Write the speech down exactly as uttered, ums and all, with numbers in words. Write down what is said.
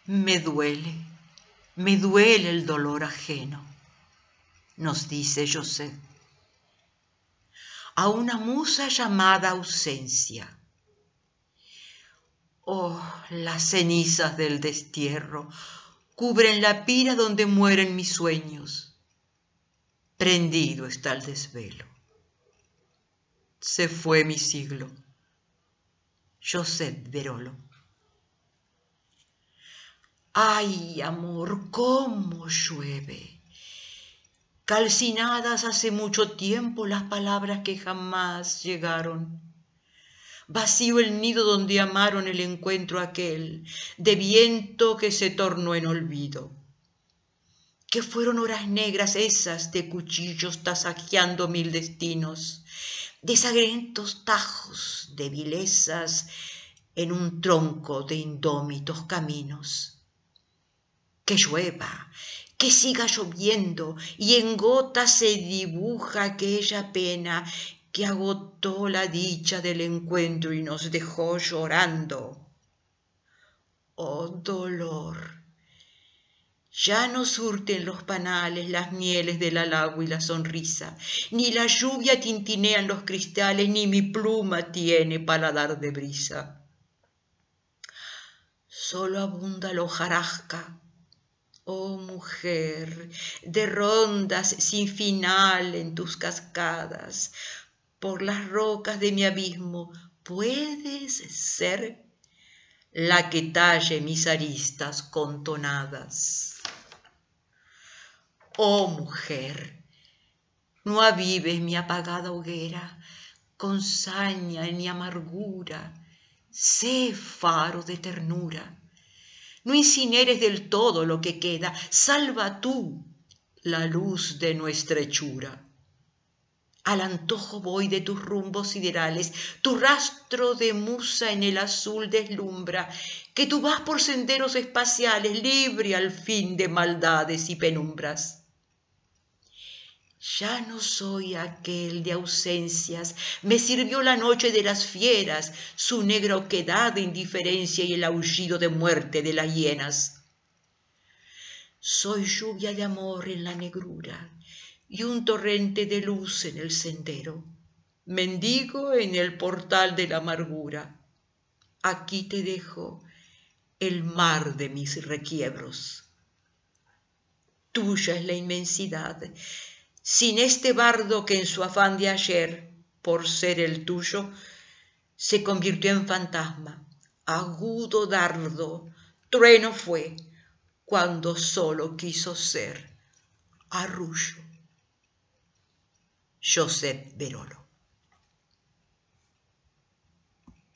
Me duele, me duele el dolor ajeno, nos dice José, a una musa llamada ausencia. Oh, las cenizas del destierro cubren la pira donde mueren mis sueños. Prendido está el desvelo. Se fue mi siglo. Josep Verolo. Ay, amor, cómo llueve. Calcinadas hace mucho tiempo las palabras que jamás llegaron. Vacío el nido donde amaron el encuentro aquel, de viento que se tornó en olvido. Que fueron horas negras esas de cuchillos tasajeando mil destinos, de sangrientos tajos, de vilezas en un tronco de indómitos caminos. Que llueva, que siga lloviendo y en gotas se dibuja aquella pena que agotó la dicha del encuentro y nos dejó llorando. Oh dolor, ya no surten los panales las mieles del halago y la sonrisa, ni la lluvia tintinea en los cristales, ni mi pluma tiene paladar de brisa. Solo abunda la hojarasca. Oh mujer, de rondas sin final en tus cascadas, por las rocas de mi abismo, ¿puedes ser la que talle mis aristas contonadas? Oh mujer, no avives mi apagada hoguera con saña ni amargura, sé faro de ternura. No incineres del todo lo que queda, salva tú la luz de nuestra hechura. Al antojo voy de tus rumbos siderales, tu rastro de musa en el azul deslumbra, que tú vas por senderos espaciales, libre al fin de maldades y penumbras. Ya no soy aquel de ausencias, me sirvió la noche de las fieras, su negra oquedad de indiferencia y el aullido de muerte de las hienas. Soy lluvia de amor en la negrura y un torrente de luz en el sendero, mendigo en el portal de la amargura. Aquí te dejo el mar de mis requiebros. Tuya es la inmensidad, sin este bardo que en su afán de ayer, por ser el tuyo, se convirtió en fantasma, agudo dardo, trueno fue, cuando solo quiso ser arrullo. Josep Verolo.